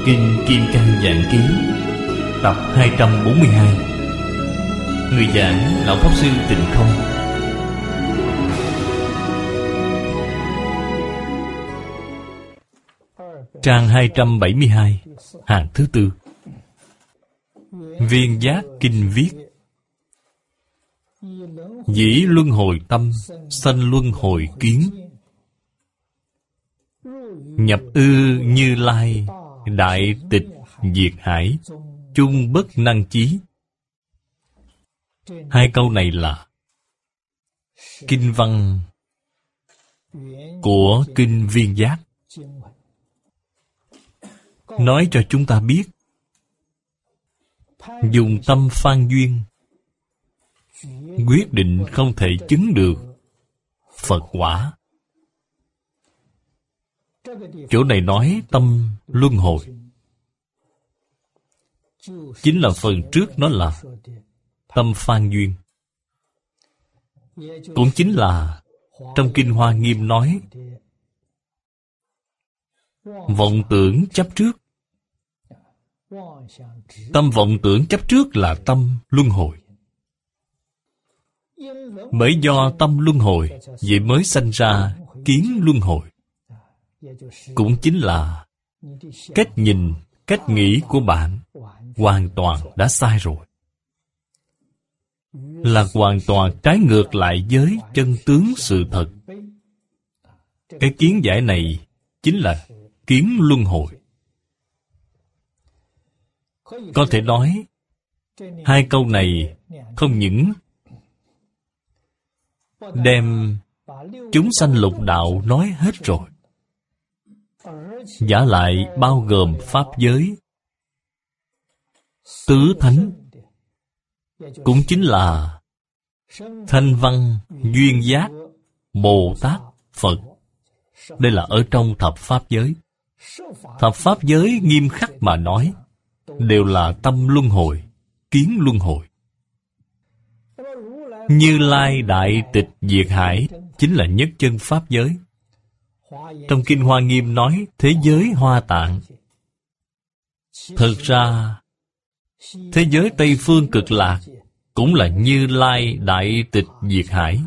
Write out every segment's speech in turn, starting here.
Kinh Kim Cang Giảng Ký, tập 242. Người giảng Lão Pháp Sư Tịnh Không. Trang 272, hàng thứ tư. Viên giác kinh viết: dĩ luân hồi tâm, sanh luân hồi kiến. Nhập ư Như Lai, đại tịch diệt hải, chung bất năng chí. Hai câu này là kinh văn của Kinh Viên Giác, nói cho chúng ta biết dùng tâm phan duyên quyết định không thể chứng được Phật quả. Chỗ này nói tâm luân hồi, chính là phần trước nó là tâm phan duyên. Cũng chính là trong Kinh Hoa Nghiêm nói vọng tưởng chấp trước. Tâm vọng tưởng chấp trước là tâm luân hồi. Bởi do tâm luân hồi, vậy mới sanh ra kiến luân hồi. Cũng chính là cách nhìn, cách nghĩ của bạn hoàn toàn đã sai rồi, là hoàn toàn trái ngược lại với chân tướng sự thật. Cái kiến giải này chính là kiến luân hồi. Có thể nói hai câu này không những đem chúng sanh lục đạo nói hết rồi, vả lại bao gồm pháp giới, tứ thánh, cũng chính là Thanh Văn, Duyên Giác, Bồ Tát, Phật. Đây là ở trong thập pháp giới. Thập pháp giới nghiêm khắc mà nói đều là tâm luân hồi, kiến luân hồi. Như Lai đại tịch diệt hải chính là nhất chân pháp giới. Trong Kinh Hoa Nghiêm nói thế giới Hoa Tạng. Thực ra thế giới Tây Phương Cực Lạc cũng là Như Lai đại tịch diệt hải.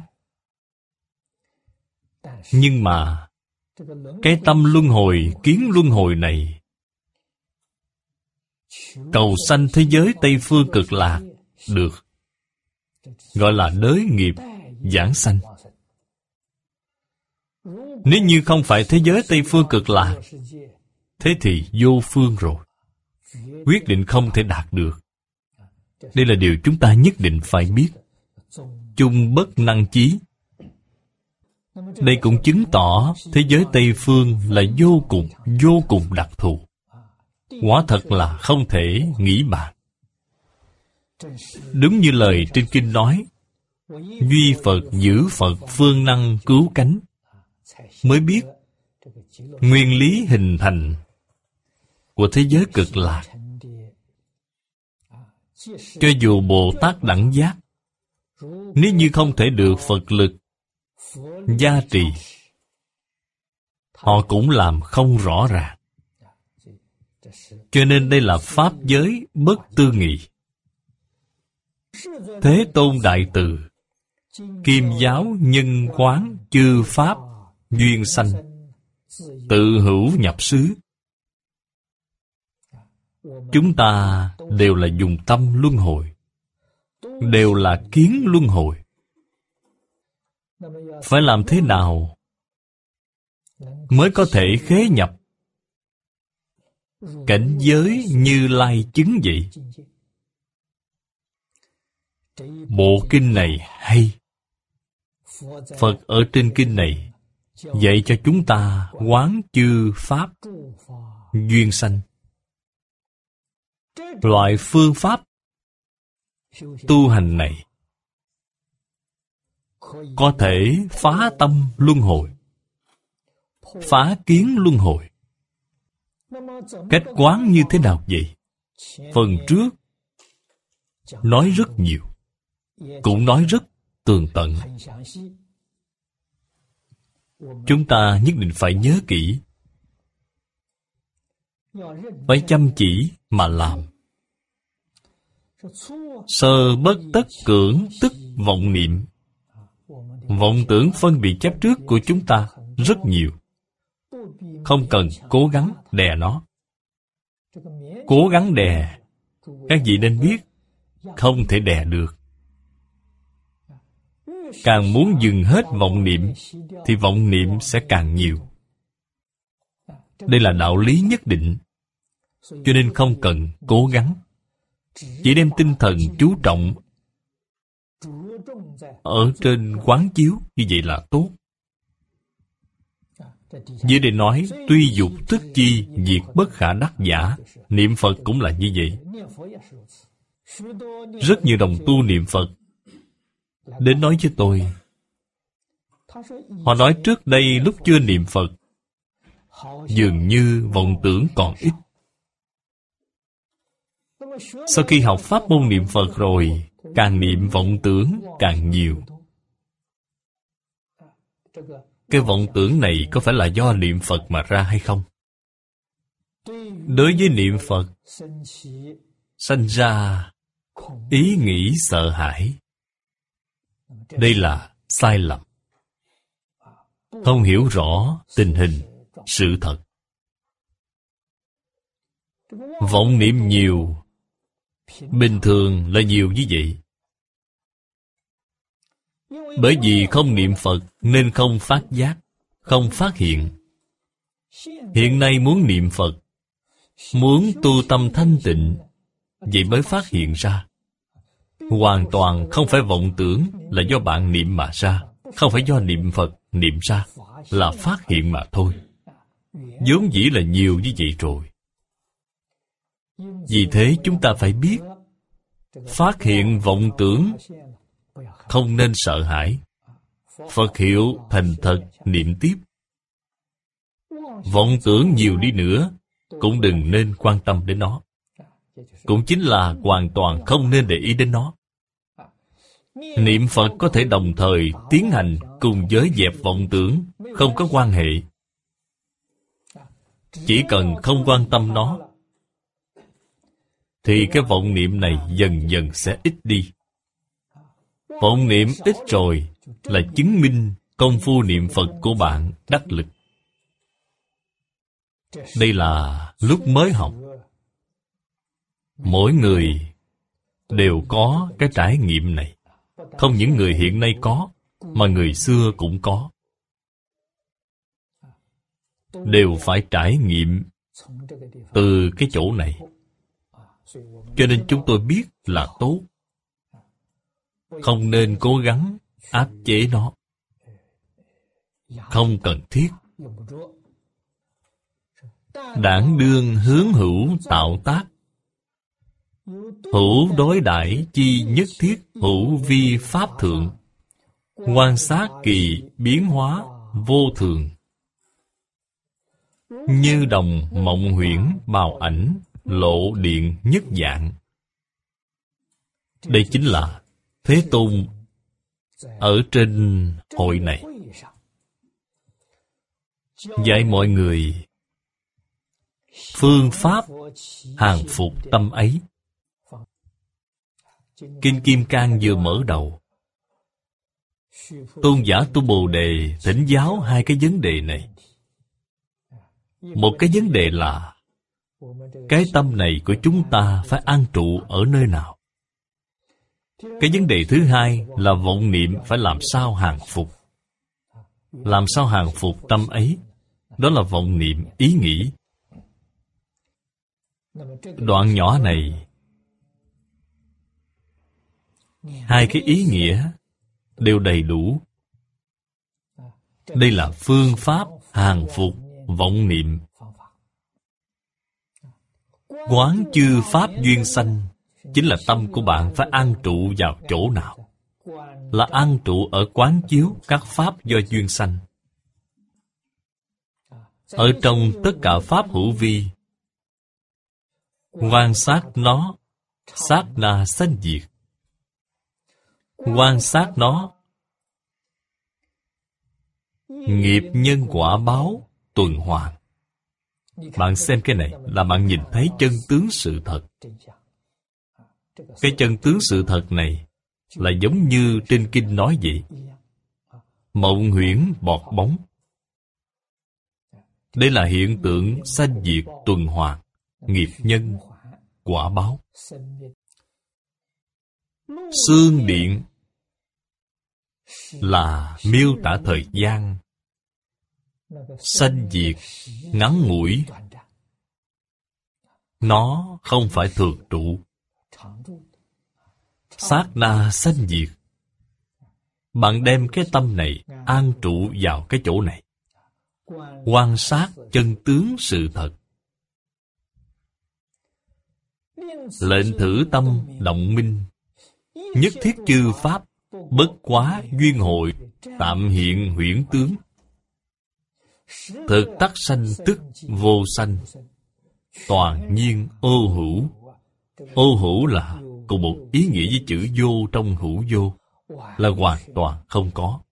Nhưng mà cái tâm luân hồi, kiến luân hồi này cầu sanh thế giới Tây Phương Cực Lạc được, gọi là đới nghiệp giảng sanh. Nếu như không phải thế giới Tây Phương Cực Lạc, thế thì vô phương rồi, quyết định không thể đạt được. Đây là điều chúng ta nhất định phải biết. Chung bất năng chí. Đây cũng chứng tỏ thế giới Tây Phương là vô cùng đặc thù. Quả thật là không thể nghĩ bàn. Đúng như lời trên Kinh nói, duy Phật giữ Phật phương năng cứu cánh, mới biết nguyên lý hình thành của thế giới Cực Lạc. Cho dù Bồ Tát đẳng giác, nếu như không thể được Phật lực gia trì, họ cũng làm không rõ ràng. Cho nên đây là pháp giới bất tư nghị. Thế Tôn Đại Từ, Kim Giáo Nhân Quán Chư Pháp Duyên Sanh, tự hữu nhập xứ. Chúng ta đều là dùng tâm luân hồi, đều là kiến luân hồi. Phải làm thế nào mới có thể khế nhập cảnh giới Như Lai chứng vậy? Bộ kinh này hay. Phật ở trên kinh này dạy cho chúng ta quán chư pháp duyên sanh. Loại phương pháp tu hành này có thể phá tâm luân hồi, phá kiến luân hồi. Cách quán như thế nào vậy? Phần trước nói rất nhiều, cũng nói rất tường tận. Chúng ta nhất định phải nhớ kỹ. phải chăm chỉ mà làm. Sơ bất tất cưỡng tức vọng niệm. Vọng tưởng phân biệt chấp trước của chúng ta rất nhiều, không cần cố gắng đè nó. Cố gắng đè, các vị nên biết, không thể đè được. Càng muốn dừng hết vọng niệm, thì vọng niệm sẽ càng nhiều. Đây là đạo lý nhất định, cho nên không cần cố gắng. Chỉ đem tinh thần chú trọng ở trên quán chiếu, như vậy là tốt. Dưới đây nói, tuy dục tức chi, diệt bất khả đắc giả. Niệm Phật cũng là như vậy. Rất nhiều đồng tu niệm Phật đến nói với tôi. Họ nói trước đây lúc chưa niệm Phật, dường như vọng tưởng còn ít. Sau khi học pháp môn niệm Phật rồi, càng niệm vọng tưởng càng nhiều. Cái vọng tưởng này có phải là do niệm Phật mà ra hay không? Đối với niệm Phật, sanh ra ý nghĩ sợ hãi. Đây là sai lầm. Không hiểu rõ tình hình, sự thật. Vọng niệm nhiều, bình thường là nhiều như vậy. Bởi vì không niệm Phật nên không phát giác, không phát hiện. Hiện nay muốn niệm Phật, muốn tu tâm thanh tịnh, vậy mới phát hiện ra. Hoàn toàn không phải vọng tưởng là do bạn niệm mà ra, không phải do niệm Phật niệm ra, là phát hiện mà thôi. Vốn dĩ là nhiều như vậy rồi. Vì thế chúng ta phải biết, phát hiện vọng tưởng không nên sợ hãi. Phật hiệu thành thật niệm tiếp. Vọng tưởng nhiều đi nữa cũng đừng nên quan tâm đến nó. Cũng chính là hoàn toàn không nên để ý đến nó. Niệm Phật có thể đồng thời tiến hành cùng với dẹp vọng tưởng, không có quan hệ. Chỉ cần không quan tâm nó, thì cái vọng niệm này dần dần sẽ ít đi. Vọng niệm ít rồi là chứng minh công phu niệm Phật của bạn đắc lực. Đây là lúc mới học. Mỗi người đều có cái trải nghiệm này. Không những người hiện nay có, mà người xưa cũng có. Đều phải trải nghiệm từ cái chỗ này. Cho nên chúng tôi biết là tốt. Không nên cố gắng áp chế nó. Không cần thiết. Đảng đương hướng hữu tạo tác. Hữu đối đãi chi nhất thiết, hữu vi pháp thượng. Quan sát kỳ biến hóa vô thường. Như đồng mộng huyễn bào ảnh, lộ điện nhất dạng. Đây chính là Thế Tôn ở trên hội này dạy mọi người phương pháp hàng phục tâm ấy. Kinh Kim Cang vừa mở đầu, Tôn giả Tu Bồ Đề thỉnh giáo hai cái vấn đề này. Một cái vấn đề là cái tâm này của chúng ta phải an trụ ở nơi nào. Cái vấn đề thứ hai là vọng niệm phải làm sao hàng phục. Làm sao hàng phục tâm ấy? Đó là vọng niệm, ý nghĩ. Đoạn nhỏ này, hai cái ý nghĩa đều đầy đủ. Đây là phương pháp hàng phục vọng niệm. Quán chư pháp duyên sanh, chính là tâm của bạn phải an trụ vào chỗ nào? Là an trụ ở quán chiếu các pháp do duyên sanh. Ở trong tất cả pháp hữu vi, quan sát nó, sát na sanh diệt. Quan sát nó, nghiệp nhân quả báo tuần hoàn. Bạn xem cái này là bạn nhìn thấy chân tướng sự thật. Cái chân tướng sự thật này là giống như trên kinh nói vậy. Mộng huyễn bọt bóng. Đây là hiện tượng sanh diệt tuần hoàn, nghiệp nhân, quả báo. Xương điện là miêu tả thời gian sanh diệt ngắn ngủi. Nó không phải thường trụ. Sát na sanh diệt. Bạn đem cái tâm này an trụ vào cái chỗ này, quan sát chân tướng sự thật. Lệnh thử tâm động minh. Nhất thiết chư pháp, bất quá duyên hội, tạm hiện huyễn tướng. Thực tắc sanh tức vô sanh, toàn nhiên ô hữu. Ô hữu là cùng một ý nghĩa với chữ vô trong hữu vô, là hoàn toàn không có.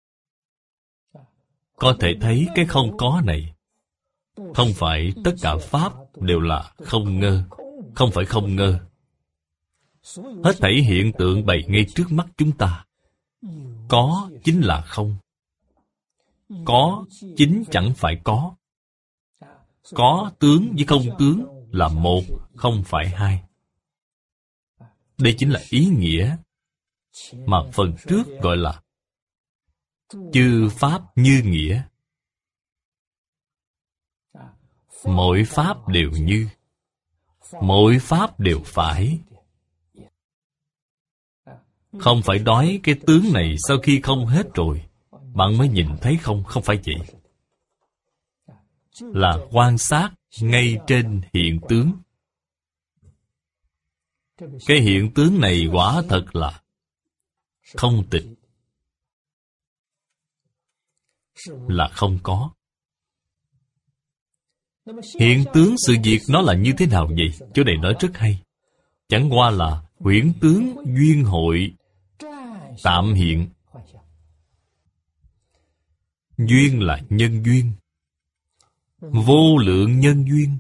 Có thể thấy cái không có này không phải tất cả pháp đều là không ngơ. Không phải không ngơ. Hết thảy hiện tượng bày ngay trước mắt chúng ta. Có chính là không. Có chính chẳng phải có. Có tướng với không tướng là một, không phải hai. Đây chính là ý nghĩa mà phần trước gọi là chư pháp như nghĩa. Mỗi pháp đều như, mỗi pháp đều phải. Không phải nói cái tướng này sau khi không hết rồi bạn mới nhìn thấy không. Không phải vậy. Là quan sát ngay trên hiện tướng. Cái hiện tướng này quả thật là không tịch, là không có. Hiện tướng sự việc nó là như thế nào vậy? Chỗ này nói rất hay. Chẳng qua là huyễn tướng duyên hội tạm hiện. Duyên là nhân duyên, vô lượng nhân duyên.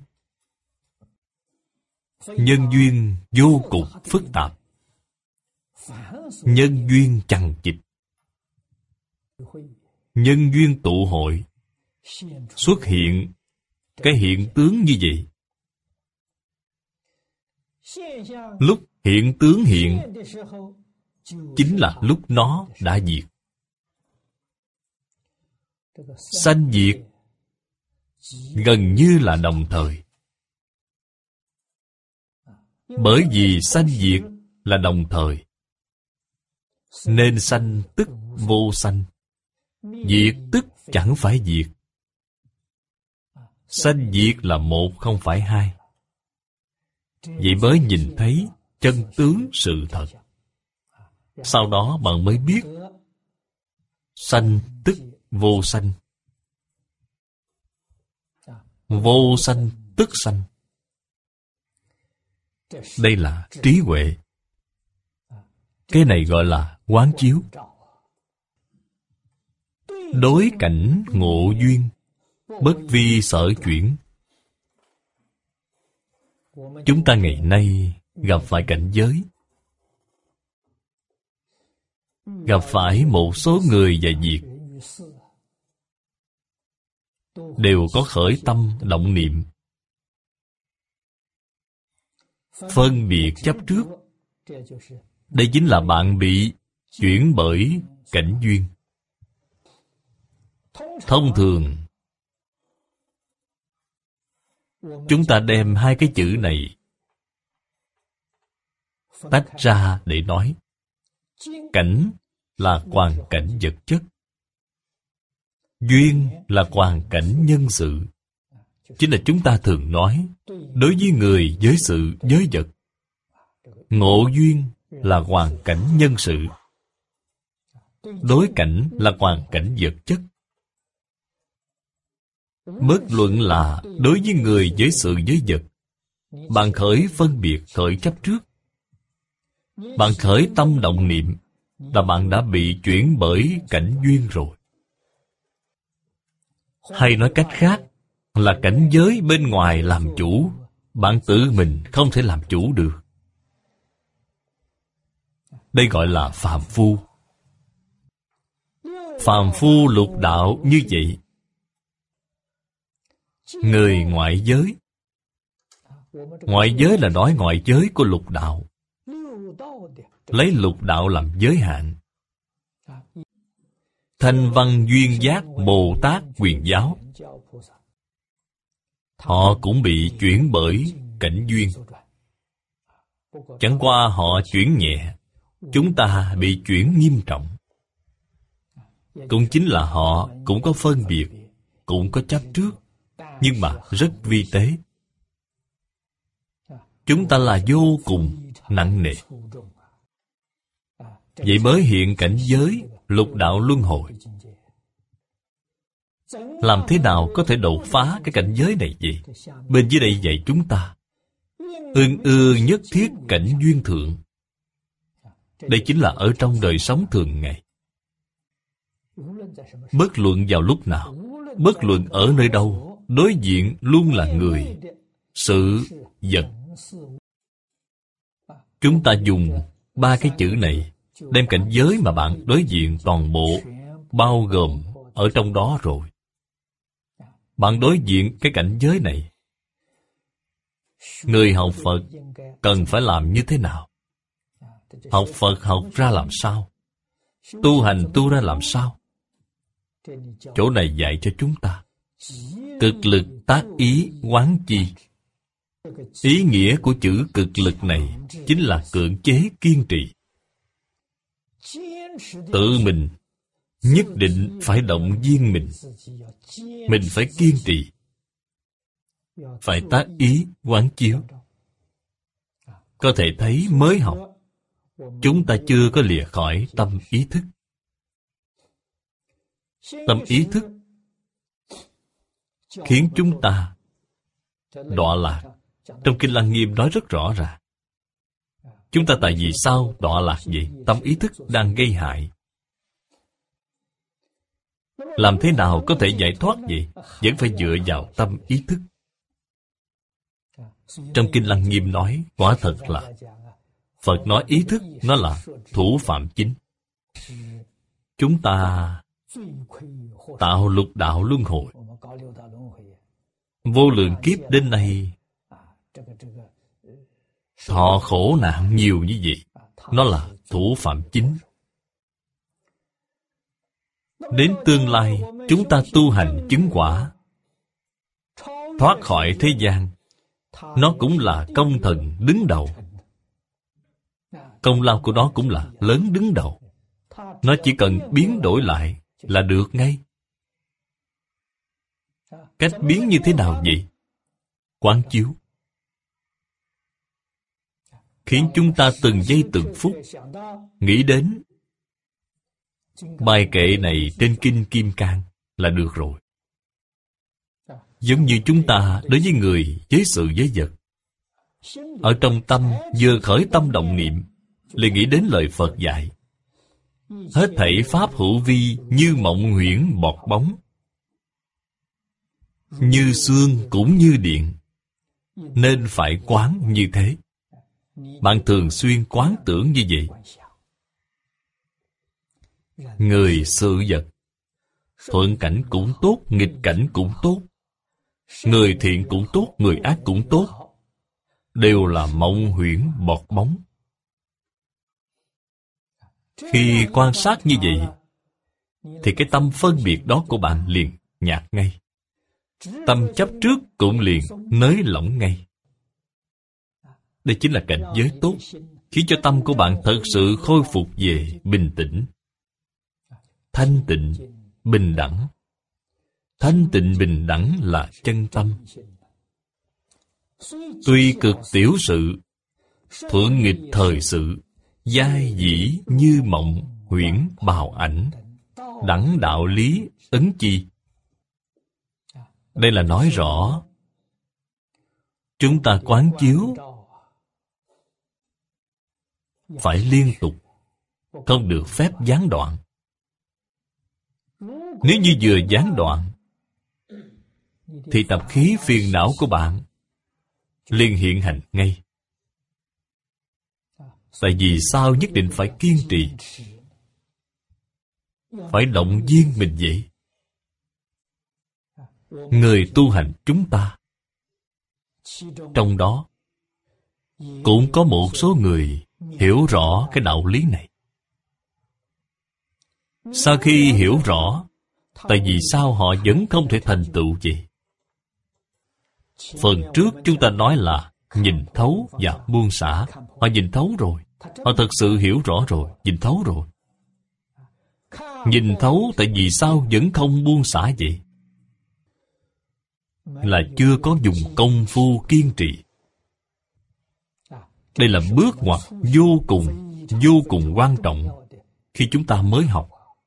Nhân duyên vô cùng phức tạp. Nhân duyên chằng chịt. Nhân duyên tụ hội, xuất hiện cái hiện tướng như vậy. Lúc hiện tướng hiện chính là lúc nó đã diệt. Sanh diệt gần như là đồng thời. Bởi vì sanh diệt là đồng thời, nên sanh tức vô sanh, diệt tức chẳng phải diệt. Sanh diệt là một, không phải hai. Vậy mới nhìn thấy chân tướng sự thật. Sau đó bạn mới biết sanh tức vô sanh, vô sanh tức sanh. Đây là trí huệ. Cái này gọi là quán chiếu. Đối cảnh ngộ duyên, bất vi sở chuyển. Chúng ta ngày nay gặp phải cảnh giới, gặp phải một số người và việc, đều có khởi tâm động niệm, phân biệt chấp trước. Đây chính là bạn bị chuyển bởi cảnh duyên. Thông thường chúng ta đem hai cái chữ này tách ra để nói. Cảnh là hoàn cảnh vật chất, duyên là hoàn cảnh nhân sự. Chính là chúng ta thường nói đối với người, với sự, với vật. Ngộ duyên là hoàn cảnh nhân sự, đối cảnh là hoàn cảnh vật chất. Bất luận là đối với người, với sự, với vật, bạn khởi phân biệt, khởi chấp trước, bạn khởi tâm động niệm, là bạn đã bị chuyển bởi cảnh duyên rồi. Hay nói cách khác, là cảnh giới bên ngoài làm chủ. Bạn tự mình không thể làm chủ được. Đây gọi là phàm phu. Phàm phu lục đạo như vậy. Người ngoại giới. Ngoại giới là nói ngoại giới của lục đạo. Lấy lục đạo làm giới hạn. Thanh Văn Duyên Giác Bồ Tát Quyền Giáo, họ cũng bị chuyển bởi cảnh duyên. Chẳng qua họ chuyển nhẹ, chúng ta bị chuyển nghiêm trọng. Cũng chính là họ cũng có phân biệt, cũng có chấp trước, nhưng mà rất vi tế. Chúng ta là vô cùng nặng nề. Vậy mới hiện cảnh giới lục đạo luân hồi. Làm thế nào có thể đột phá cái cảnh giới này vậy? Bên dưới đây dạy chúng ta ưng nhất thiết cảnh duyên thượng. Đây chính là ở trong đời sống thường ngày. Bất luận vào lúc nào, bất luận ở nơi đâu, đối diện luôn là người, sự, vật. Chúng ta dùng ba cái chữ này đem cảnh giới mà bạn đối diện toàn bộ bao gồm ở trong đó rồi. Bạn đối diện cái cảnh giới này, người học Phật cần phải làm như thế nào? Học Phật học ra làm sao? Tu hành tu ra làm sao? Chỗ này dạy cho chúng ta cực lực tác ý quán chi. Ý nghĩa của chữ cực lực này chính là cưỡng chế kiên trì. Tự mình nhất định phải động viên mình. Mình phải kiên trì, phải tác ý quán chiếu. Có thể thấy mới học, chúng ta chưa có lìa khỏi tâm ý thức. Tâm ý thức khiến chúng ta đọa lạc. Trong Kinh Lăng Nghiêm nói rất rõ ràng. Chúng ta tại vì sao đọa lạc vậy? Tâm ý thức đang gây hại. Làm thế nào có thể giải thoát vậy? Vẫn phải dựa vào tâm ý thức. Trong Kinh Lăng Nghiêm nói, quả thật là Phật nói ý thức nó là thủ phạm chính. Chúng ta tạo lục đạo luân hồi vô lượng kiếp đến nay, thọ khổ nạn nhiều như vậy. Nó là thủ phạm chính. Đến tương lai chúng ta tu hành chứng quả, thoát khỏi thế gian, nó cũng là công thần đứng đầu. Công lao của nó cũng là lớn đứng đầu. Nó chỉ cần biến đổi lại là được ngay. Cách biến như thế nào vậy? Quán chiếu. Khiến chúng ta từng giây từng phút nghĩ đến bài kệ này trên Kinh Kim Cang là được rồi. Giống như chúng ta đối với người, với sự, với vật, ở trong tâm vừa khởi tâm động niệm liền nghĩ đến lời Phật dạy. Hết thảy pháp hữu vi như mộng huyễn bọt bóng, như xương cũng như điện, nên phải quán như thế. Bạn thường xuyên quán tưởng như vậy. Người, sự, vật, thuận cảnh cũng tốt, nghịch cảnh cũng tốt, người thiện cũng tốt, người ác cũng tốt, đều là mộng huyễn bọt bóng. Khi quan sát như vậy, thì cái tâm phân biệt đó của bạn liền nhạt ngay. Tâm chấp trước cũng liền nới lỏng ngay. Đây chính là cảnh giới tốt, khiến cho tâm của bạn thật sự khôi phục về bình tĩnh, thanh tịnh, bình đẳng. Thanh tịnh bình đẳng là chân tâm. Tuy cực tiểu sự, thuận nghịch thời sự, giai dĩ như mộng huyễn bào ảnh, đẳng đạo lý ấn chi. Đây là nói rõ chúng ta quán chiếu phải liên tục, không được phép gián đoạn. Nếu như vừa gián đoạn, thì tập khí phiền não của bạn liền hiện hành ngay. Tại vì sao nhất định phải kiên trì? Phải động viên mình vậy. Người tu hành chúng ta, trong đó cũng có một số người hiểu rõ cái đạo lý này. Sau khi hiểu rõ, tại vì sao họ vẫn không thể thành tựu vậy? Phần trước chúng ta nói là nhìn thấu và buông xả. Họ nhìn thấu rồi. Họ thật sự hiểu rõ rồi, nhìn thấu rồi. Nhìn thấu tại vì sao vẫn không buông xả vậy? Là chưa có dùng công phu kiên trì. Đây là bước ngoặt vô cùng quan trọng khi chúng ta mới học.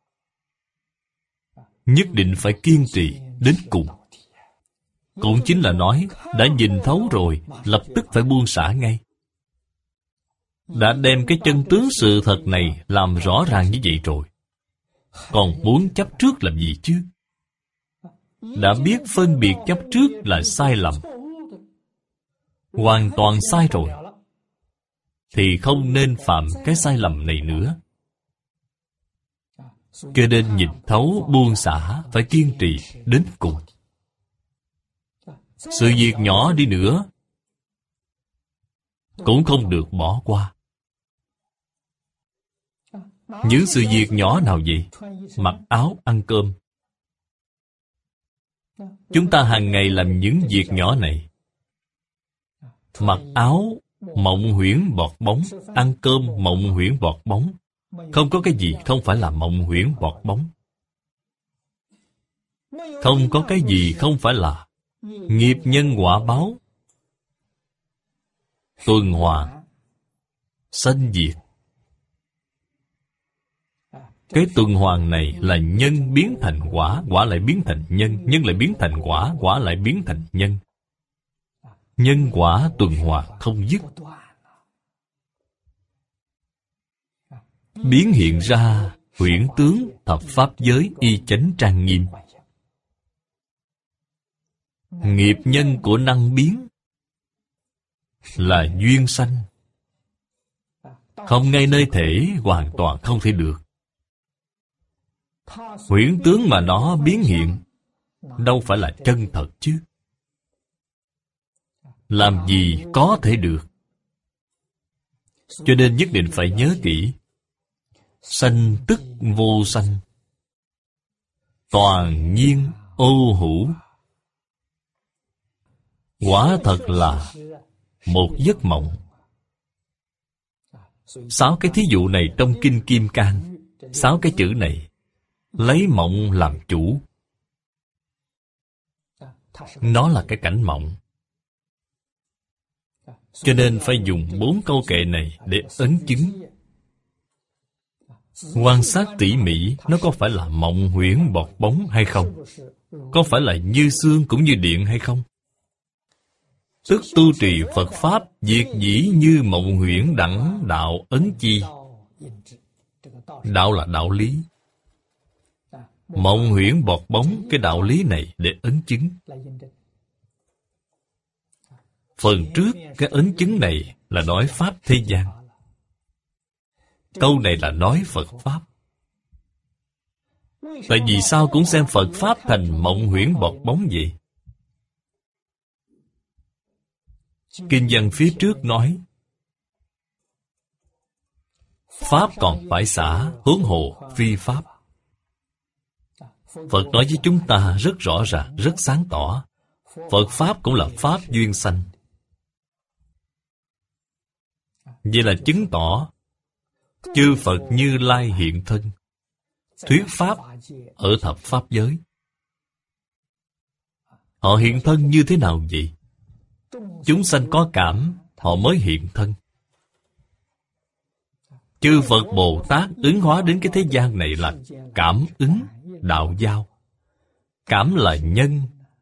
Nhất định phải kiên trì đến cùng. Cũng chính là nói, đã nhìn thấu rồi, lập tức phải buông xả ngay. Đã đem cái chân tướng sự thật này làm rõ ràng như vậy rồi, còn muốn chấp trước làm gì chứ? Đã biết phân biệt chấp trước là sai lầm, hoàn toàn sai rồi, thì không nên phạm cái sai lầm này nữa. Cho nên nhìn thấu buông xả phải kiên trì đến cùng. Sự việc nhỏ đi nữa cũng không được bỏ qua. Những sự việc nhỏ nào vậy? Mặc áo, ăn cơm. Chúng ta hàng ngày làm những việc nhỏ này. Mặc áo, mộng huyễn bọt bóng. Ăn cơm, mộng huyễn bọt bóng. Không có cái gì không phải là mộng huyễn bọt bóng. Không có cái gì không phải là nghiệp nhân quả báo, tuần hoàn, sanh diệt. Cái tuần hoàn này là nhân biến thành quả, quả lại biến thành nhân, nhân lại biến thành quả, quả lại biến thành nhân. Nhân quả tuần hoàn không dứt. Biến hiện ra huyễn tướng thập pháp giới y chánh trang nghiêm. Nghiệp nhân của năng biến là duyên sanh, không ngay nơi thể, hoàn toàn không thể được. Huyễn tướng mà nó biến hiện đâu phải là chân thật chứ. Làm gì có thể được. Cho nên nhất định phải nhớ kỹ. Sanh tức vô sanh, toàn nhiên ô hữu. Quả thật là một giấc mộng. 6 cái thí dụ này trong Kinh Kim Cang, 6 cái chữ này lấy mộng làm chủ. Nó là cái cảnh mộng. Cho nên phải dùng 4 câu kệ này để ấn chứng. Quan sát tỉ mỉ, nó có phải là mộng huyễn bọt bóng hay không? Có phải là như xương cũng như điện hay không? Tức tu trì Phật Pháp, việc dĩ như mộng huyễn đẳng đạo ấn chi. Đạo là đạo lý. Mộng huyễn bọt bóng, cái đạo lý này để ấn chứng. Phần trước, cái ấn chứng này là nói Pháp thế gian. Câu này là nói Phật Pháp. Tại vì sao cũng xem Phật Pháp thành mộng huyễn bọt bóng vậy? Kinh văn phía trước nói Pháp còn phải xả, huống hồ phi Pháp. Phật nói với chúng ta rất rõ ràng, rất sáng tỏ. Phật Pháp cũng là Pháp duyên sanh. Vậy là chứng tỏ chư Phật Như Lai hiện thân, thuyết Pháp ở thập Pháp giới. Họ hiện thân như thế nào vậy? Chúng sanh có cảm, họ mới hiện thân. Chư Phật Bồ Tát ứng hóa đến cái thế gian này là cảm ứng, đạo giao. Cảm là nhân,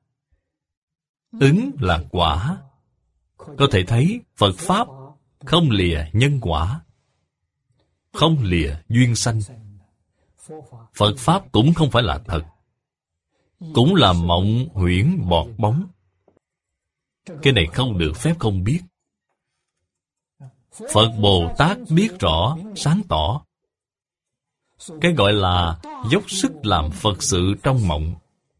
ứng là quả. Có thể thấy Phật Pháp không lìa nhân quả, không lìa duyên sanh. Phật Pháp cũng không phải là thật. cũng là mộng huyễn bọt bóng. Cái này không được phép không biết. Phật Bồ Tát biết rõ, sáng tỏ. Cái gọi là dốc sức làm Phật sự trong mộng.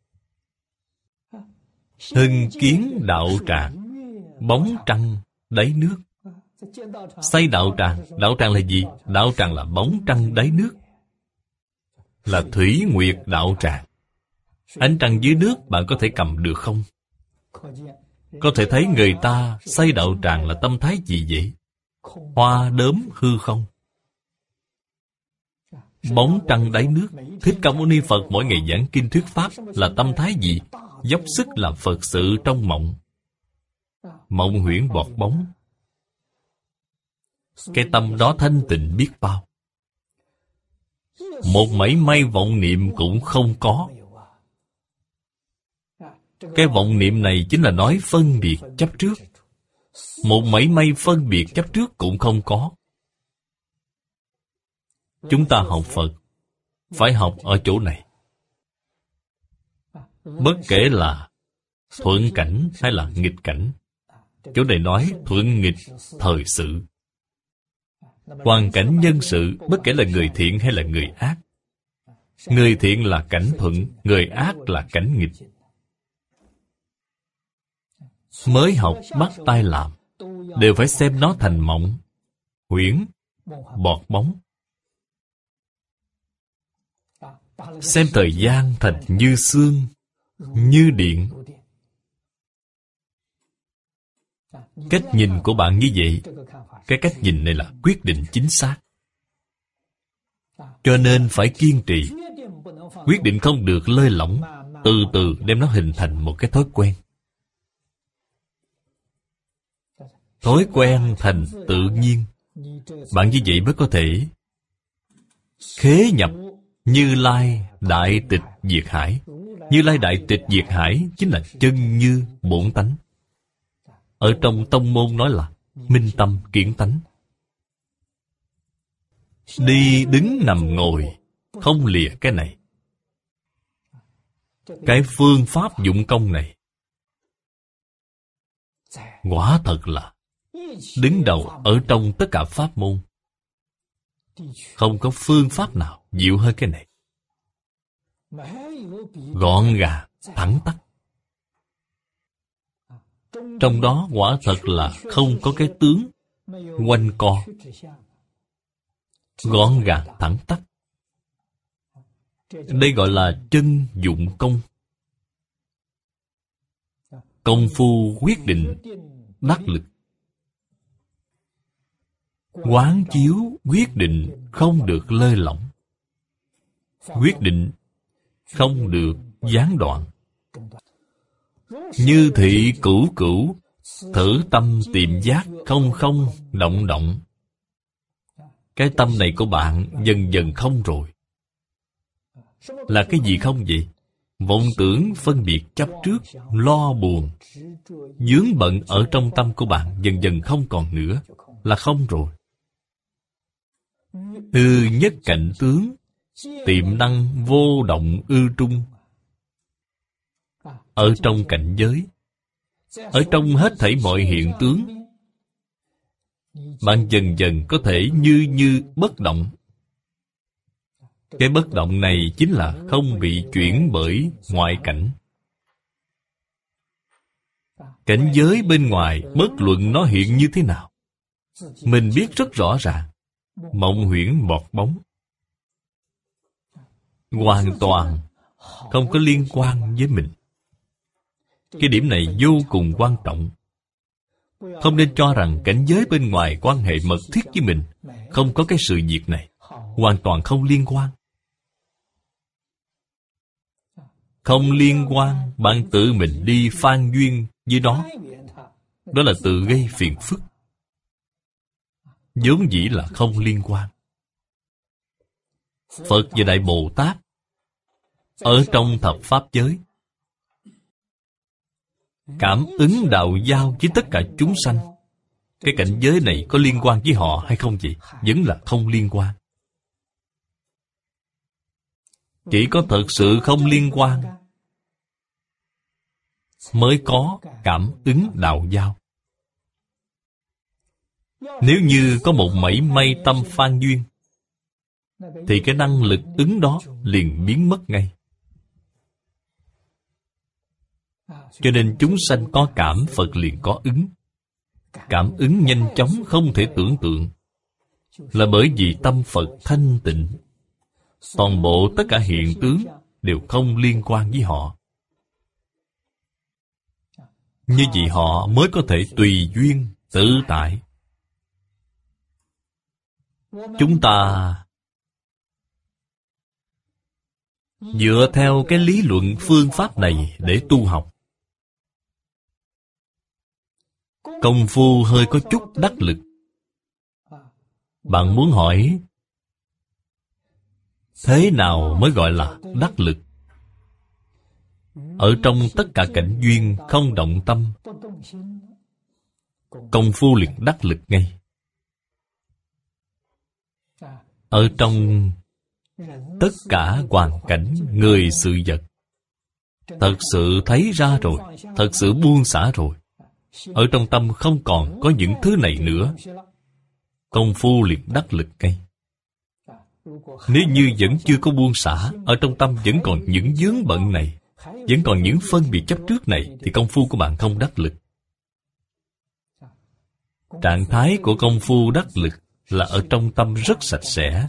Hưng kiến đạo tràng, bóng trăng đáy nước. Xây đạo tràng là gì? Đạo tràng là bóng trăng đáy nước, là thủy nguyệt đạo tràng. Ánh trăng dưới nước bạn có thể cầm được không? Có thể thấy người ta xây đạo tràng là tâm thái gì vậy? Hoa đốm hư không. Bóng trăng đáy nước. Thích Ca Mâu Ni Phật mỗi ngày giảng kinh thuyết pháp là tâm thái gì? Dốc sức làm Phật sự trong mộng. Mộng huyễn bọt bóng. Cái tâm đó thanh tịnh biết bao. Một mảy may vọng niệm cũng không có. Cái vọng niệm này chính là nói phân biệt chấp trước. Một mảy may phân biệt chấp trước cũng không có. Chúng ta học Phật phải học ở chỗ này. Bất kể là thuận cảnh hay là nghịch cảnh. Chỗ này nói thuận nghịch thời sự. Hoàn cảnh nhân sự, bất kể là người thiện hay là người ác. Người thiện là cảnh thuận, người ác là cảnh nghịch. Mới học bắt tay làm, đều phải xem nó thành mộng, huyễn, bọt bóng. Xem thời gian thành như sương, như điện. Cách nhìn của bạn như vậy, cái cách nhìn này là quyết định chính xác. Cho nên phải kiên trì. Quyết định không được lơi lỏng, từ từ đem nó hình thành một cái thói quen. Thói quen thành tự nhiên. Bạn như vậy mới có thể khế nhập Như Lai Đại Tịch Diệt Hải. Như Lai Đại Tịch Diệt Hải chính là chân như bổn tánh. Ở trong tông môn nói là minh tâm kiến tánh. Đi đứng nằm ngồi không lìa cái này. Cái phương pháp dụng công này quả thật là đứng đầu ở trong tất cả pháp môn. Không có phương pháp nào dịu hơn cái này. Gọn gàng, thẳng tắp. Trong đó quả thật là không có cái tướng quanh co. Gọn gàng, thẳng tắp. Đây gọi là chân dụng công. Công phu quyết định, đắc lực. Quán chiếu quyết định không được lơi lỏng. Quyết định không được gián đoạn. Như thị cửu cửu, thử tâm tìm giác không không động động. Cái tâm này của bạn dần dần không rồi. Là cái gì không vậy? Vọng tưởng phân biệt chấp trước, lo buồn, vướng bận ở trong tâm của bạn dần dần không còn nữa, là không rồi. Ư nhất cảnh tướng, tiệm năng vô động ư trung. Ở trong cảnh giới, ở trong hết thảy mọi hiện tướng, bạn dần dần có thể như bất động. Cái bất động này chính là không bị chuyển bởi ngoại cảnh. Cảnh giới bên ngoài, bất luận nó hiện như thế nào, mình biết rất rõ ràng. Mộng huyễn bọt bóng, hoàn toàn không có liên quan với mình. Cái điểm này vô cùng quan trọng. Không nên cho rằng cảnh giới bên ngoài quan hệ mật thiết với mình. Không có cái sự việc này. Hoàn toàn không liên quan. Không liên quan, bạn tự mình đi phan duyên với nó. Đó là tự gây phiền phức. Vốn dĩ là không liên quan. Phật và Đại Bồ Tát ở trong thập pháp giới cảm ứng đạo giao với tất cả chúng sanh. Cái cảnh giới này có liên quan với họ hay không vậy? Vẫn là không liên quan. Chỉ có thật sự không liên quan mới có cảm ứng đạo giao. Nếu như có một mảy may tâm phan duyên, thì cái năng lực ứng đó liền biến mất ngay. Cho nên chúng sanh có cảm, Phật liền có ứng. Cảm ứng nhanh chóng không thể tưởng tượng, là bởi vì tâm Phật thanh tịnh. Toàn bộ tất cả hiện tướng đều không liên quan với họ. Như vậy họ mới có thể tùy duyên, tự tại. Chúng ta dựa theo cái lý luận phương pháp này để tu học, công phu hơi có chút đắc lực. Bạn muốn hỏi, thế nào mới gọi là đắc lực? Ở trong tất cả cảnh duyên không động tâm, công phu liền đắc lực ngay. Ở trong tất cả hoàn cảnh, người sự vật, thật sự thấy ra rồi, thật sự buông xả rồi, ở trong tâm không còn có những thứ này nữa, công phu liền đắc lực ngay. Nếu như vẫn chưa có buông xả, ở trong tâm vẫn còn những vướng bận này, vẫn còn những phân biệt chấp trước này, thì công phu của bạn không đắc lực. Trạng thái của công phu đắc lực là ở trong tâm rất sạch sẽ,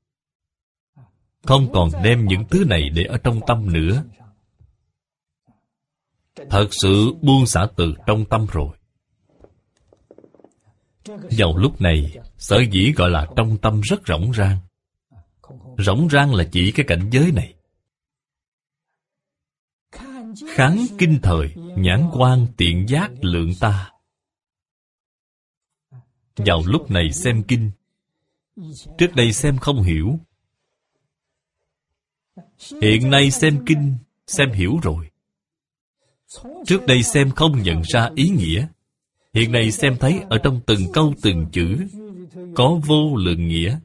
không còn đem những thứ này để ở trong tâm nữa. Thật sự buông xả từ trong tâm rồi. Vào lúc này, sở dĩ gọi là trong tâm rất rỗng rang. Rỗng rang là chỉ cái cảnh giới này. Kháng kinh thời, nhãn quan tiện giác lượng ta. Vào lúc này xem kinh, trước đây xem không hiểu, hiện nay xem kinh, xem hiểu rồi. Trước đây xem không nhận ra ý nghĩa, hiện nay xem thấy ở trong từng câu từng chữ có vô lượng nghĩa.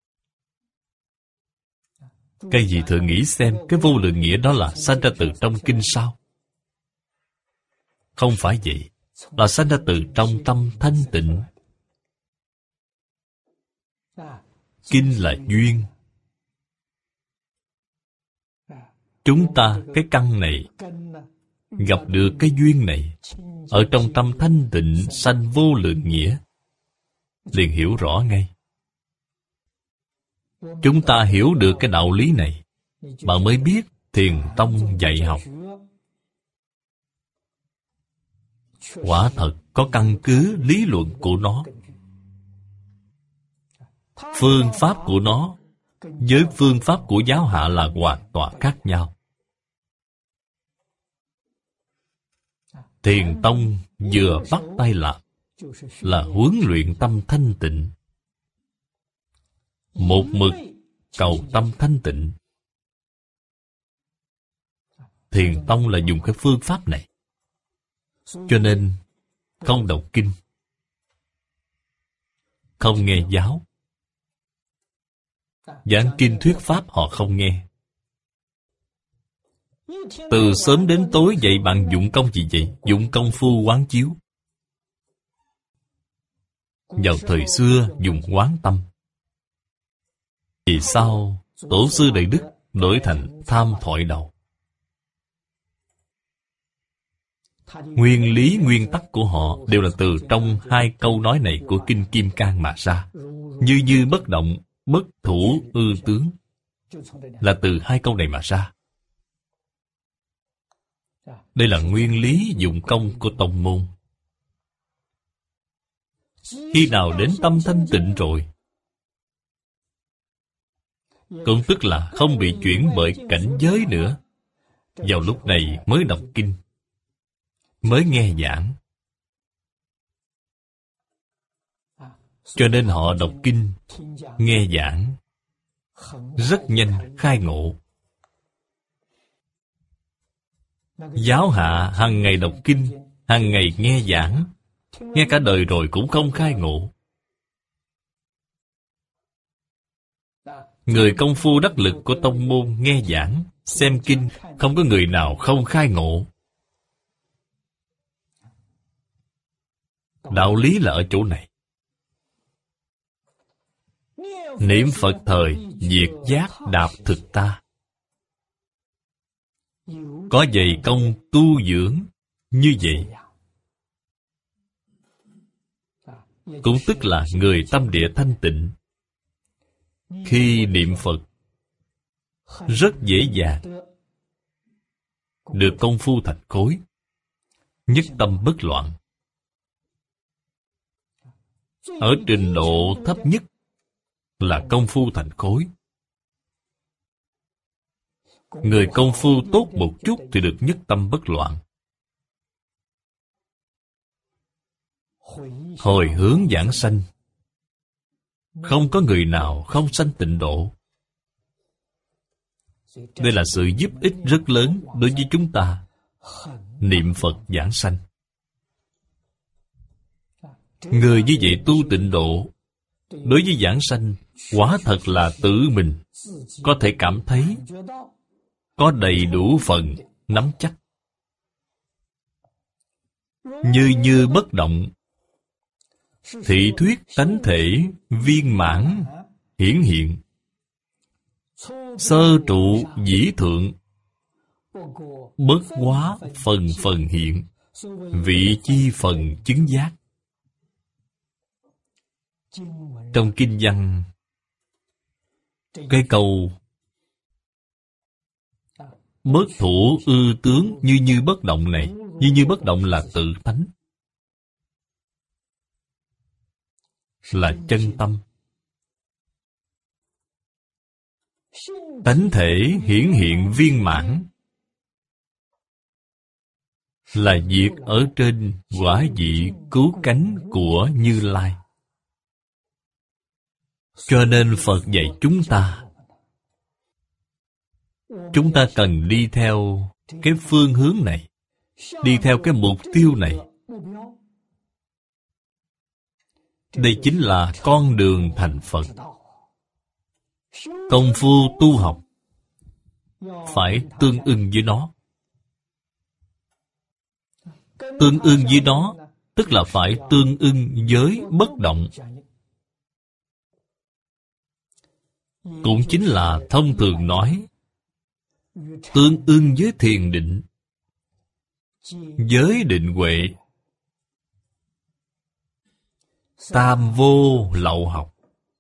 Cái gì thường nghĩ xem cái vô lượng nghĩa đó là sanh ra từ trong kinh sao? Không phải vậy, là sanh ra từ trong tâm thanh tịnh. Kinh là duyên. Chúng ta cái căn này gặp được cái duyên này, ở trong tâm thanh tịnh sanh vô lượng nghĩa, liền hiểu rõ ngay. Chúng ta hiểu được cái đạo lý này, bạn mới biết Thiền Tông dạy học quả thật có căn cứ lý luận của nó. Phương pháp của nó với phương pháp của giáo hạ là hoàn toàn khác nhau. Thiền Tông vừa bắt tay làm là huấn luyện tâm thanh tịnh, một mực cầu tâm thanh tịnh. Thiền Tông là dùng cái phương pháp này, cho nên không đọc kinh, không nghe giáo, giảng kinh thuyết pháp họ không nghe. Từ sớm đến tối dạy bạn dụng công gì vậy? Dụng công phu quán chiếu. Vào thời xưa dùng quán tâm. Vì sao tổ sư Đại Đức đổi thành tham thoại đầu? Nguyên lý nguyên tắc của họ đều là từ trong hai câu nói này của Kinh Kim Cang mà ra. Như như bất động, bất thủ ư tướng, là từ hai câu này mà ra. Đây là nguyên lý dụng công của tông môn. Khi nào đến tâm thanh tịnh rồi, cũng tức là không bị chuyển bởi cảnh giới nữa, vào lúc này mới đọc kinh, mới nghe giảng. Cho nên họ đọc kinh, nghe giảng rất nhanh khai ngộ. Giáo hạ hàng ngày đọc kinh, hàng ngày nghe giảng, nghe cả đời rồi cũng không khai ngộ. Người công phu đắc lực của tông môn nghe giảng, xem kinh, không có người nào không khai ngộ. Đạo lý là ở chỗ này. Niệm Phật thời diệt giác đạp thực ta. Có dày công tu dưỡng như vậy, cũng tức là người tâm địa thanh tịnh. Khi niệm Phật rất dễ dàng được công phu thành khối, nhất tâm bất loạn. Ở trình độ thấp nhất là công phu thành khối. Người công phu tốt một chút thì được nhất tâm bất loạn. Hồi hướng giảng sanh, không có người nào không sanh tịnh độ. Đây là sự giúp ích rất lớn đối với chúng ta. Niệm Phật giảng sanh, người như vậy tu tịnh độ, đối với giảng sanh quả thật là tự mình có thể cảm thấy có đủ phần nắm chắc. Như bất động, thị thuyết tánh thể viên mãn hiển hiện, sơ trụ dĩ thượng, bất quá phần phần hiện, vị chi phần chứng giác. Trong kinh văn, cái câu bất thủ ư tướng như bất động này, như bất động là tự tánh, là chân tâm. Tánh thể hiển hiện viên mãn là việc ở trên quả vị cứu cánh của Như Lai. Cho nên Phật dạy chúng ta cần đi theo cái phương hướng này, đi theo cái mục tiêu này. Đây chính là con đường thành Phật. Công phu tu học phải tương ưng với nó. Tương ưng với nó tức là phải tương ưng với bất động. Cũng chính là thông thường nói tương ưng với thiền định, với định huệ, tam vô lậu học.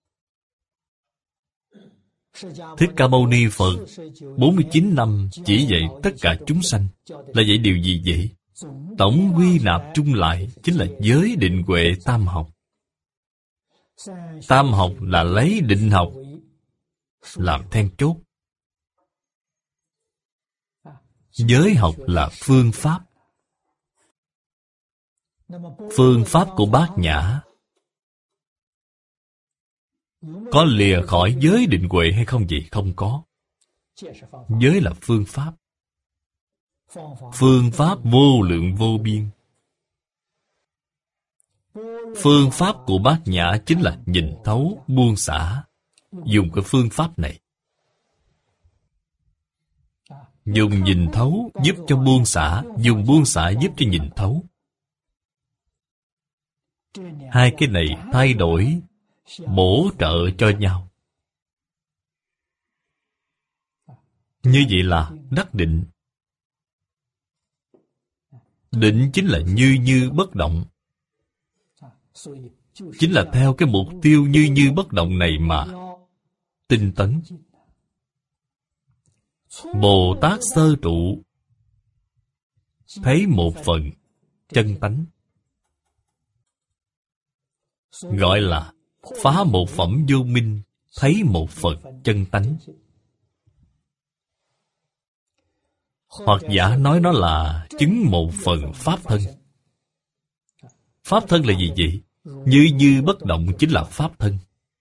Thích Ca Mâu Ni Phật 49 năm chỉ dạy tất cả chúng sanh là dạy điều gì vậy? Tổng quy nạp chung lại chính là giới định huệ tam học. Tam học là lấy định học làm then chốt. Giới học là phương pháp. Phương pháp của Bát Nhã có lìa khỏi giới định huệ hay không vậy? Không có. Giới là phương pháp. Phương pháp vô lượng vô biên. Phương pháp của Bát Nhã chính là nhìn thấu, buông xả. Dùng cái phương pháp này, dùng nhìn thấu giúp cho buông xả, dùng buông xả giúp cho nhìn thấu. Hai cái này thay đổi, bổ trợ cho nhau. Như vậy là đắc định. Định chính là như bất động. Chính là theo cái mục tiêu như bất động này mà tinh tấn. Bồ Tát sơ trụ thấy một phần chân tánh, gọi là phá một phẩm vô minh, thấy một phần chân tánh. Hoặc giả nói nó là chứng một phần pháp thân. Pháp thân là gì vậy? Như bất động chính là pháp thân.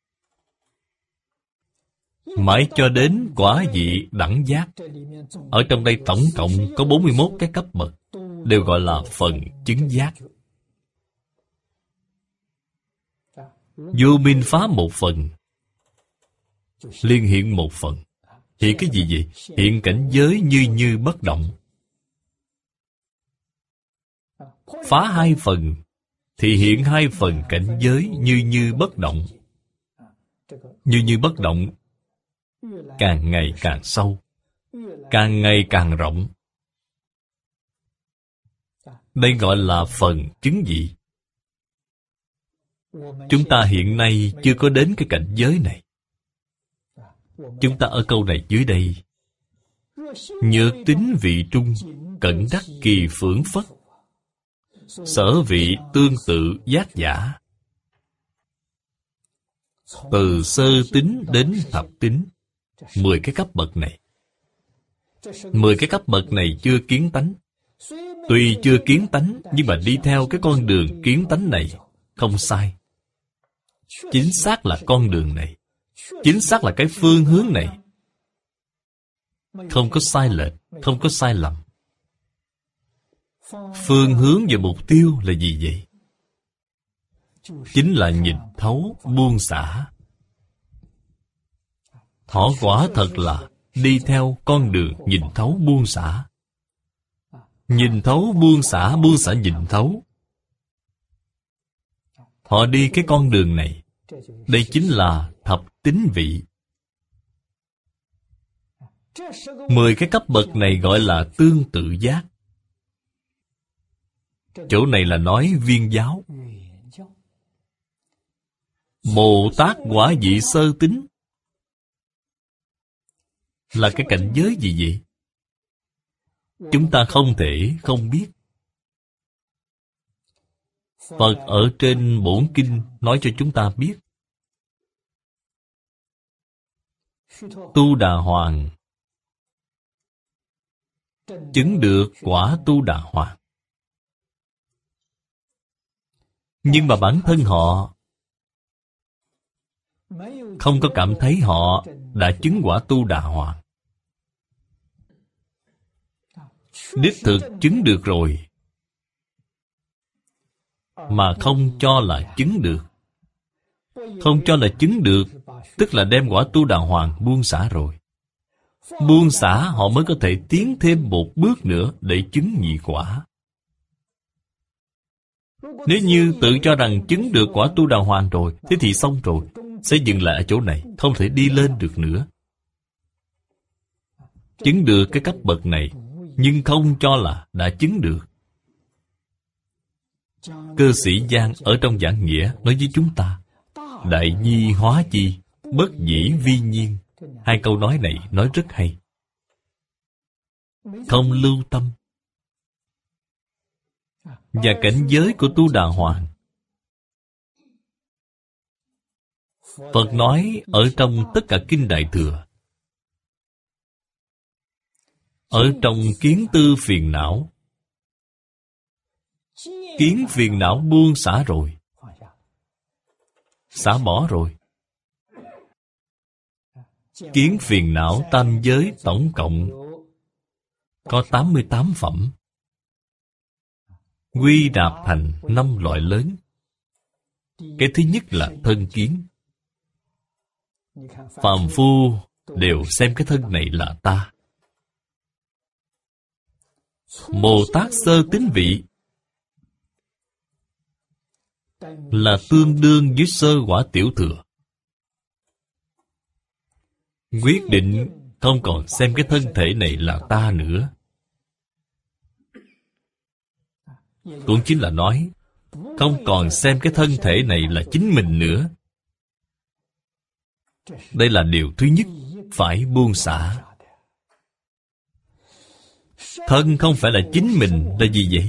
Mãi cho đến quả vị đẳng giác. Ở trong đây tổng cộng có 41 cái cấp bậc, đều gọi là phần chứng giác. Vô minh phá một phần, liên hiện một phần. Hiện cái gì vậy? Hiện cảnh giới như bất động. Phá hai phần, thì hiện hai phần cảnh giới như như bất động. Như như bất động càng ngày càng sâu, càng ngày càng rộng. Đây gọi là phần chứng vị. Chúng ta hiện nay chưa có đến cái cảnh giới này. Chúng ta ở câu này dưới đây: nhược tín vị trung, cẩn đắc kỳ phưởng phất, sở vị tương tự giác giả. Từ sơ tín đến thập tín, 10 cái cấp bậc này. 10 cái cấp bậc này chưa kiến tánh. Tuy chưa kiến tánh, nhưng mà đi theo cái con đường kiến tánh này không sai. Chính xác là con đường này, chính xác là cái phương hướng này. Không có sai lệch, không có sai lầm. Phương hướng và mục tiêu là gì vậy? Chính là nhìn thấu, buông xả. Họ quả thật là đi theo con đường nhìn thấu, buông xả. Nhìn thấu, buông xả nhìn thấu. Họ đi cái con đường này. Đây chính là thập tín vị. 10 cái cấp bậc này gọi là tương tự giác. Chỗ này là nói viên giáo. Bồ Tát quả vị sơ tín là cái cảnh giới gì vậy? Chúng ta không thể không biết. Phật ở trên bổn kinh nói cho chúng ta biết. Tu Đà Hoàng chứng được quả Tu Đà Hoàng. Nhưng mà bản thân họ không có cảm thấy họ đã chứng quả Tu Đà Hoàng. Đích thực chứng được rồi mà không cho là chứng được. Không cho là chứng được, tức là đem quả Tu Đà Hoàng buông xả rồi. Buông xả họ mới có thể tiến thêm một bước nữa để chứng nhị quả. Nếu như tự cho rằng chứng được quả Tu Đà Hoàng rồi, thế thì xong rồi, sẽ dừng lại ở chỗ này, không thể đi lên được nữa. Chứng được cái cấp bậc này, nhưng không cho là đã chứng được. Cư sĩ Giang ở trong giảng nghĩa nói với chúng ta: đại nhi hóa chi, bất dĩ vi nhiên. Hai câu nói này nói rất hay. Không lưu tâm. Và cảnh giới của Tu Đà Hoàng, Phật nói ở trong tất cả kinh Đại Thừa. Ở trong kiến tư phiền não, kiến phiền não buông xả rồi, xả bỏ rồi. Kiến phiền não tam giới tổng cộng có 88 phẩm, quy nạp thành 5 loại lớn. Cái thứ nhất là thân kiến. Phàm phu đều xem cái thân này là ta. Bồ Tát sơ tín vị là tương đương với sơ quả tiểu thừa. Quyết định không còn xem cái thân thể này là ta nữa. Cũng chính là nói không còn xem cái thân thể này là chính mình nữa. Đây là điều thứ nhất phải buông xả. Thân không phải là chính mình là gì vậy?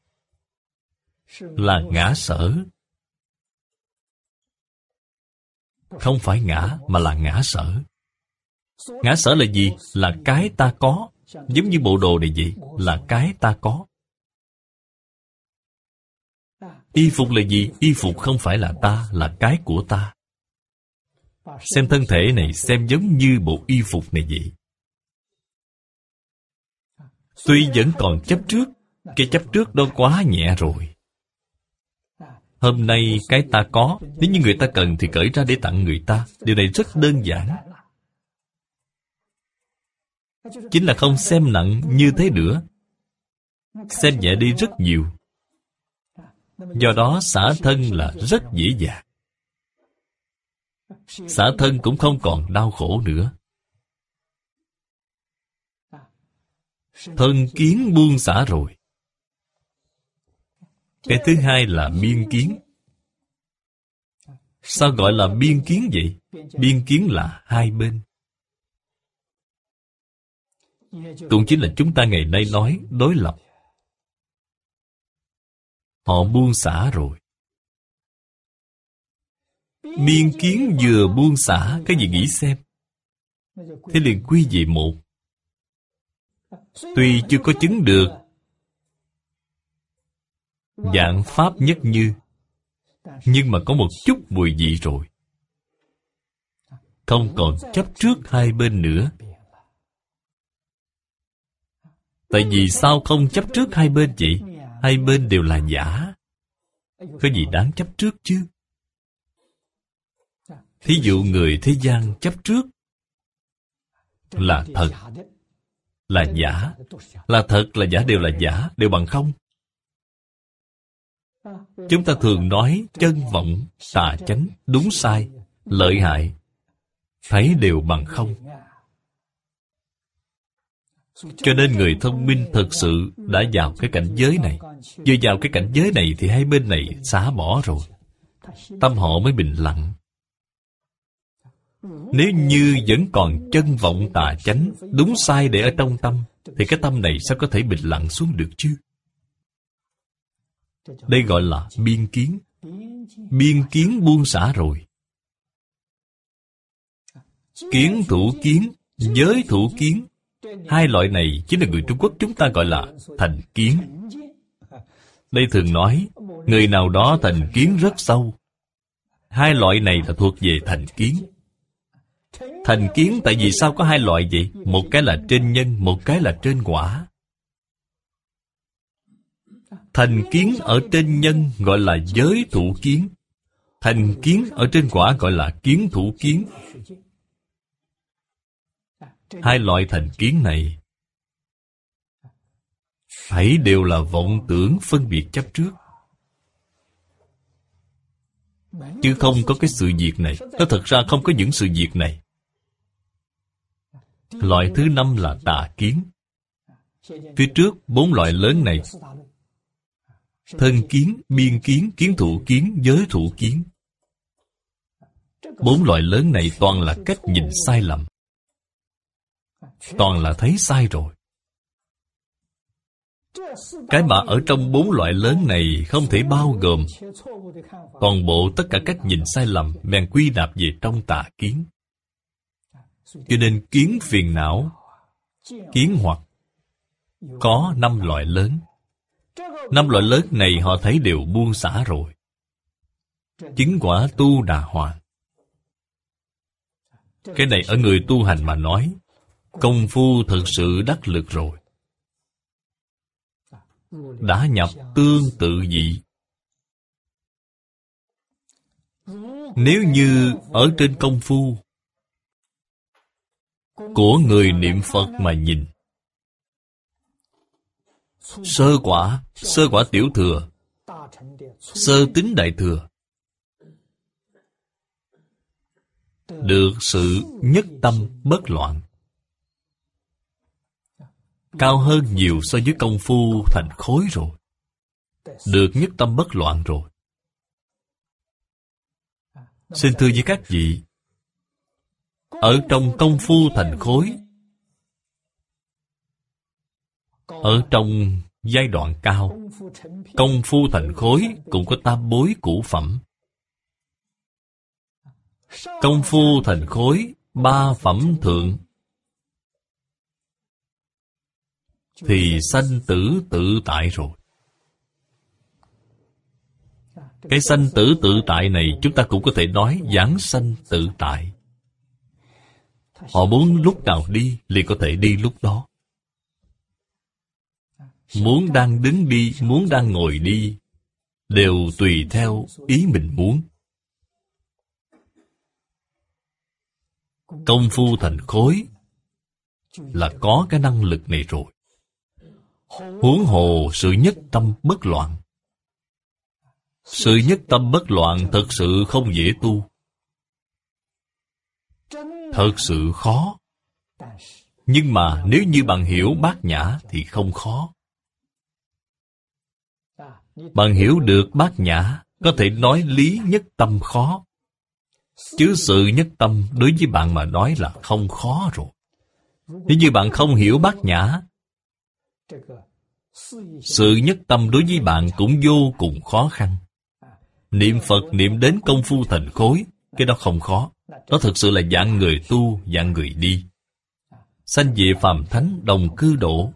Là ngã sở. Không phải ngã mà là ngã sở. Ngã sở là gì? Là cái ta có. Giống như bộ đồ này vậy, là cái ta có. Y phục là gì? Y phục không phải là ta, là cái của ta. Xem thân thể này xem giống như bộ y phục này vậy. Tuy vẫn còn chấp trước, cái chấp trước đó quá nhẹ rồi. Hôm nay cái ta có, nếu như người ta cần thì cởi ra để tặng người ta. Điều này rất đơn giản. Chính là không xem nặng như thế nữa. Xem nhẹ đi rất nhiều. Do đó xả thân là rất dễ dàng. Xả thân cũng không còn đau khổ nữa. Thân kiến buông xả rồi. Cái thứ hai là biên kiến. Sao gọi là biên kiến vậy? Biên kiến là hai bên. Cũng chính là chúng ta ngày nay nói đối lập. Họ buông xả rồi. Biên kiến vừa buông xả, cái gì nghĩ xem? Thế liền quy về một. Tuy chưa có chứng được dạng pháp nhất như, nhưng mà có một chút mùi vị rồi. Không còn chấp trước hai bên nữa. Tại vì sao không chấp trước hai bên vậy? Hai bên đều là giả. Có gì đáng chấp trước chứ? Thí dụ người thế gian chấp trước là thật, là giả. Là thật, là giả đều là giả, đều bằng không. Chúng ta thường nói chân vọng, tà chánh, đúng sai, lợi hại, thấy đều bằng không. Cho nên người thông minh thật sự đã vào cái cảnh giới này. Vừa vào cái cảnh giới này thì hai bên này xả bỏ rồi. Tâm họ mới bình lặng. Nếu như vẫn còn chân vọng tà chánh, đúng sai để ở trong tâm, thì cái tâm này sao có thể bình lặng xuống được chứ? Đây gọi là biên kiến. Biên kiến buông xả rồi. Kiến thủ kiến, giới thủ kiến, hai loại này chính là người Trung Quốc chúng ta gọi là thành kiến. Đây thường nói, người nào đó thành kiến rất sâu. Hai loại này là thuộc về thành kiến. Thành kiến tại vì sao có hai loại vậy? Một cái là trên nhân, một cái là trên quả. Thành kiến ở trên nhân gọi là giới thủ kiến. Thành kiến ở trên quả gọi là kiến thủ kiến. Hai loại thành kiến này hãy đều là vọng tưởng phân biệt chấp trước. Chứ không có cái sự việc này. Nó thật ra không có những sự việc này. Loại thứ năm là tà kiến. Phía trước bốn loại lớn này: thân kiến, biên kiến, kiến thủ kiến, giới thủ kiến. Bốn loại lớn này toàn là cách nhìn sai lầm. Toàn là thấy sai rồi. Cái mà ở trong bốn loại lớn này không thể bao gồm toàn bộ tất cả cách nhìn sai lầm bèn quy nạp về trong tà kiến. Cho nên kiến phiền não, kiến hoặc có 5 loại lớn. 5 loại lớn này họ thấy đều buông xả rồi. Chứng quả tu đà hoàng. Cái này ở người tu hành mà nói, công phu thực sự đắc lực rồi. Đã nhập tương tự vị. Nếu như ở trên công phu của người niệm Phật mà nhìn, sơ quả tiểu thừa, sơ tín đại thừa, được sự nhất tâm bất loạn, cao hơn nhiều so với công phu thành khối rồi. Được nhất tâm bất loạn rồi. Xin thưa với các vị, ở trong công phu thành khối, ở trong giai đoạn cao, công phu thành khối cũng có tam bối cũ phẩm. Công phu thành khối 3 phẩm thượng thì sanh tử tự tại rồi. Cái sanh tử tự tại này chúng ta cũng có thể nói giảng sanh tự tại. Họ muốn lúc nào đi liền có thể đi lúc đó. Muốn đang đứng đi, muốn đang ngồi đi, đều tùy theo ý mình muốn. Công phu thành khối là có cái năng lực này rồi. Huống hồ sự nhất tâm bất loạn. Sự nhất tâm bất loạn thật sự không dễ tu, thật sự khó. Nhưng mà nếu như bạn hiểu Bát Nhã thì không khó. Bạn hiểu được Bát Nhã, có thể nói lý nhất tâm khó. Chứ sự nhất tâm đối với bạn mà nói là không khó rồi. Nếu như bạn không hiểu Bát Nhã, sự nhất tâm đối với bạn cũng vô cùng khó khăn. Niệm Phật niệm đến công phu thành khối, cái đó không khó. Đó thực sự là dạng người tu, dạng người đi. Sanh về phàm thánh đồng cư độ.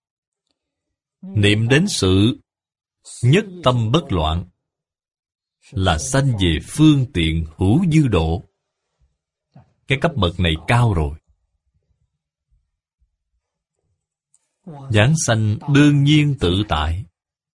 Niệm đến sự nhất tâm bất loạn là sanh về phương tiện hữu dư độ. Cái cấp bậc này cao rồi. Giảng sanh đương nhiên tự tại.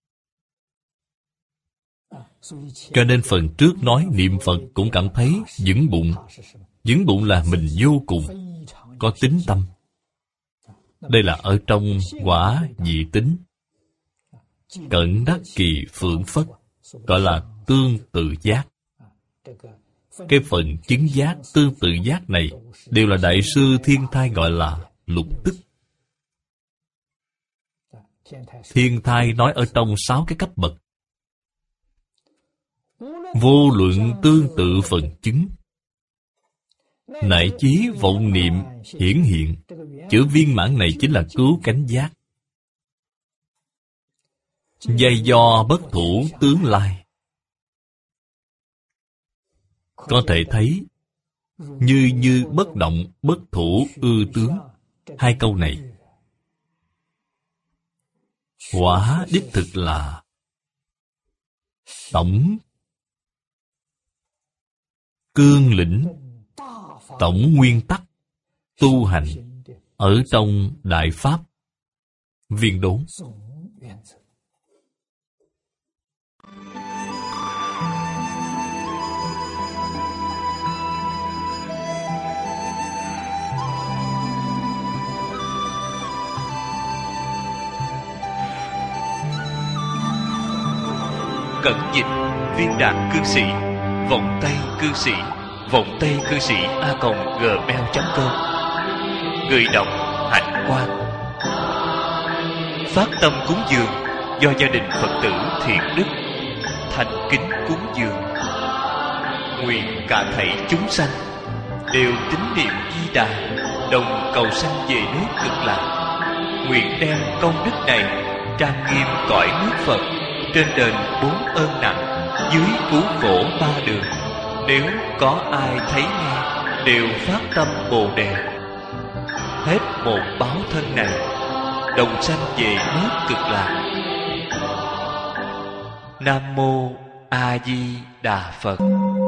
Cho nên phần trước nói niệm Phật cũng cảm thấy vững bụng. Vững bụng là mình vô cùng có tín tâm. Đây là ở trong quả vị tín. Cẩn đắc kỳ phượng phất, gọi là tương tự giác. Cái phần chứng giác, tương tự giác này đều là Đại sư Thiên Thai gọi là lục tức. Thiên Thai nói ở trong 6 cái cấp bậc. Vô luận tương tự phần chứng, nại chí vọng niệm hiển hiện. Chữ viên mãn này chính là cứu cánh giác. Dây do bất thủ tướng lai. Có thể thấy như bất động bất thủ ư tướng. 2 câu này quả đích thực là tổng cương lĩnh, tổng nguyên tắc tu hành ở trong Đại Pháp Viên Đốn. Cẩn dịch Viên Đạn Cư Sĩ, Vọng Tây Cư Sĩ, Vọng Tây Cư Sĩ @gmail.com. Người đọc Hạnh Quang. Phát tâm cúng dường do gia đình Phật tử Thiện Đức thành kính cúng dường. Nguyện cả thảy chúng sanh đều tín niệm Di Đà, đồng cầu sanh về nước Cực Lạc. Nguyện đem công đức này trang nghiêm cõi nước Phật, trên đền 4 ơn nặng, dưới cứu khổ 3 đường. Nếu có ai thấy nghe đều phát tâm Bồ Đề, hết một báo thân này đồng sanh về nước Cực Lạc. Nam mô A Di Đà Phật.